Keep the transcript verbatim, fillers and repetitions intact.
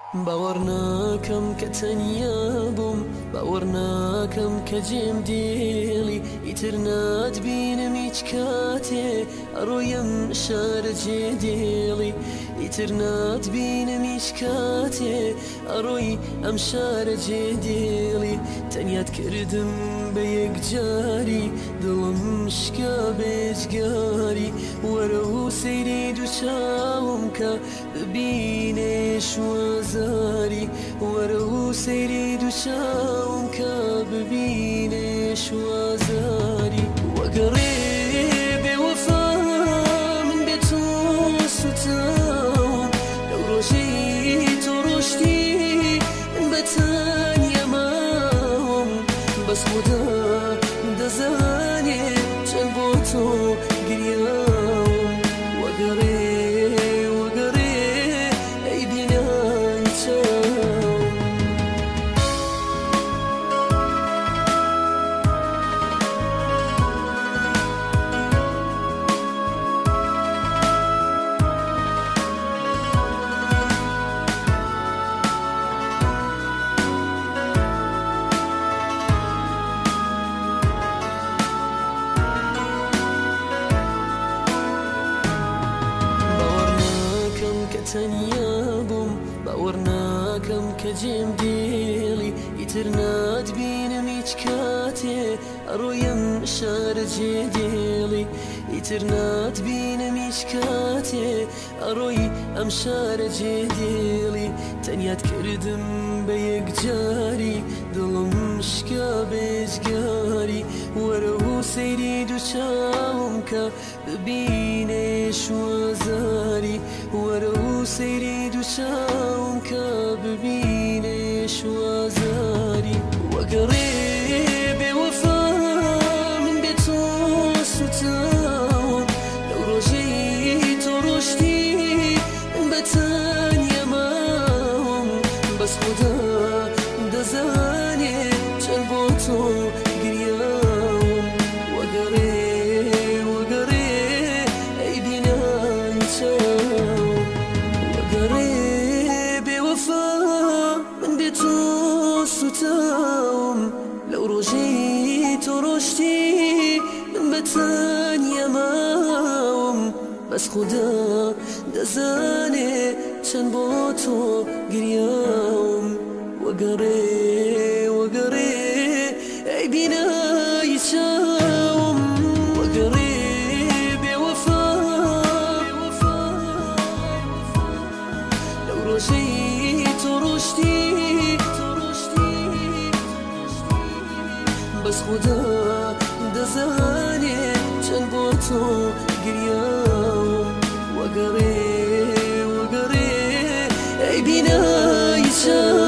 باوەڕ ناکەم کە تەنیا بووم، باوەڕ ناکەم کە جێم دێڵی ئیتر ناتبینم هیچ کاتێ ئەڕۆیم شارە جێ دێڵی ئیتر ناتبینم هیچ کاتێ ئەڕۆی ئەم شارە جێ دێڵی تەنیات کردم بە یەکجاری دڵم شکا بێجگاری وەرە و سەیری دوو چاوم کە ببینێ شوازاری وەرە و سەیری دوو چاوم کە ببینێ شوازاری وەگەڕێ بێوەفا من بێ تۆ سوتاوم لەو ڕۆژەی تۆ ڕۆشتی بە تەنیا ماوم بەس خوددا دەزانێ چەند بۆ تۆ گریاوم وەگەڕێ وەگەڕێ ئەی بینای چاوم تەنیا بووم، باوەڕ ناکەم کە جێم دێڵی ئیتر ناتبینم هیچ کاتێ ئەڕۆیم شارە جێ دێڵی ئیتر ناتبینم هیچ کاتێ ئەڕۆی ئەم شارە جێ دێڵی تەنیات کردم بە یەکجاری دڵم شکا بێجگاری وەرە و سەیری دوو چاوم کە ببینێ شوازاری وەرە و سەیری دوو چاوم کە ببینێ شوازاری وەگەڕێ بێوەفا من بێ تۆ سوتاوم لەو ڕۆژەی تۆ ڕۆشتی بە تەنیا ماوم بەس خوددا دەزانێ چەند بۆ تۆ گریاوم وەگەڕێ وەگەڕێ ئەی بینای چاوم وەگەڕێ بێوەفا من بێ تۆ سوتاوم لەو ڕۆژەی تۆ ڕۆشتی بە تەنیا ماوم بەس خوددا دەزانێ چەند بۆ تۆ گریاوم وەگەڕێ وەگەڕێ ئەی بینای چاوم وەگەڕێ بێوەفا لەو ڕۆژەی تۆ ڕۆشتی بەس خوددا دەزانێ چەند بۆ تۆ گریاوم وەگەڕێ وەگەڕێ ئەی بینای چاوم